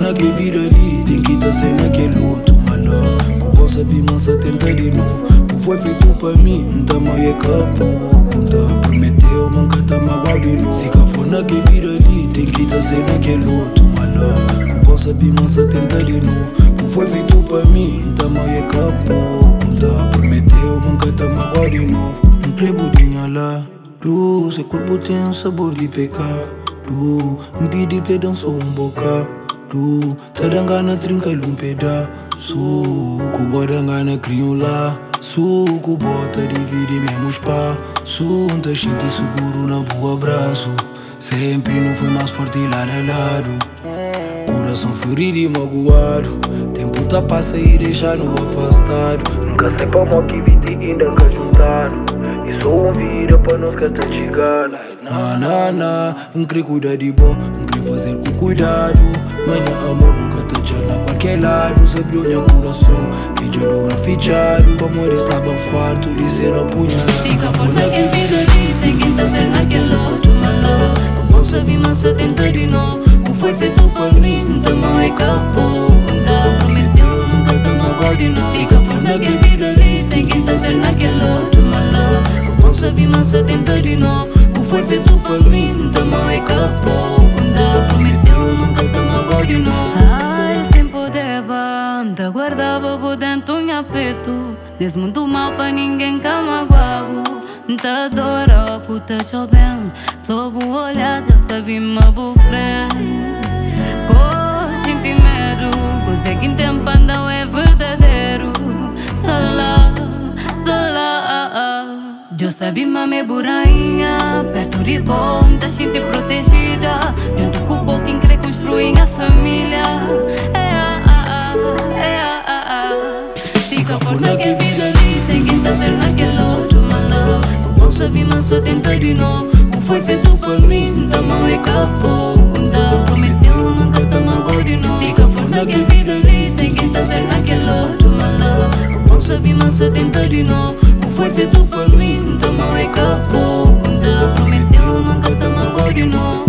naquele vida ali, tem que tá sem naquele outro maló. Com bom saber, mansa tenta de novo. O foi feito pra mim, não tá mal e acabou. Quando prometeu, manca tá magoado de novo. Se cá for naquele vida ali, tem que tá sem naquele outro maló. Com bom saber, mansa tenta de novo. O foi feito pra mim, não tá mal e acabou. Quando prometeu, manca tá magoado de novo. Um prebudinho lá, seu corpo tem um sabor de pecado. Me pedir perdão só bocado. Tá dando gana trinca um pedaço. Cuba dando gana crioula. Suco bota divide mesmo espaço. Tá gente seguro na boa abraço. Sempre não foi mais forte lado a lado. Coração ferido e magoado. Tempo tá passa e deixa no afastado. Nunca sei pra mal que vida ainda que juntado. E só vida pra nós que tá chegando. Não queria cuidar de bom, não queria fazer com cuidado. Manhã amor nunca tá tchau qualquer lado. Sempre olha coração, que já dura fichado. O amor estava farto de ser apunhado. Fica for naquele vida ali, tem que tá ser naquele outro maló. Com bom saber, mansa tenta de novo. O foi feito pra mim, tá mal e acabou. Quando prometeu, nunca tá magoado de novo. Fica for naquele vida ali, tem que tá ser naquele outro maló. Com bom saber, mansa tenta de novo. O foi feito pra mim, tá mal e acabou. Quando prometeu, nunca tá magoado de novo. Ai, sem poder banda, guardava por dentro um apeto. Desmonto mal pra ninguém que magoava. Tá adora que tá chovendo. Só vou olhar, já sabe me abucrer. Senti medo, consegue tempo não é verdadeiro. Solá, eu sabia mame burainha. Perto de bom, tá gente protegida. Junto com o bom quem quer construir a família. Fica for naquele vida ali, tem que tá ser naquele outro maló. Com bom saber, mansa tenta de novo. O foi feito pra mim, tá mal e acabou. Quando prometeu, nunca tá magoado de novo. Fica for naquele vida ali, tem que tá ser naquele outro maló. Com bom saber, mansa tenta de novo. O foi feito pra mim, tá mal e acabou. Quando prometeu, nunca tá magoado de novo.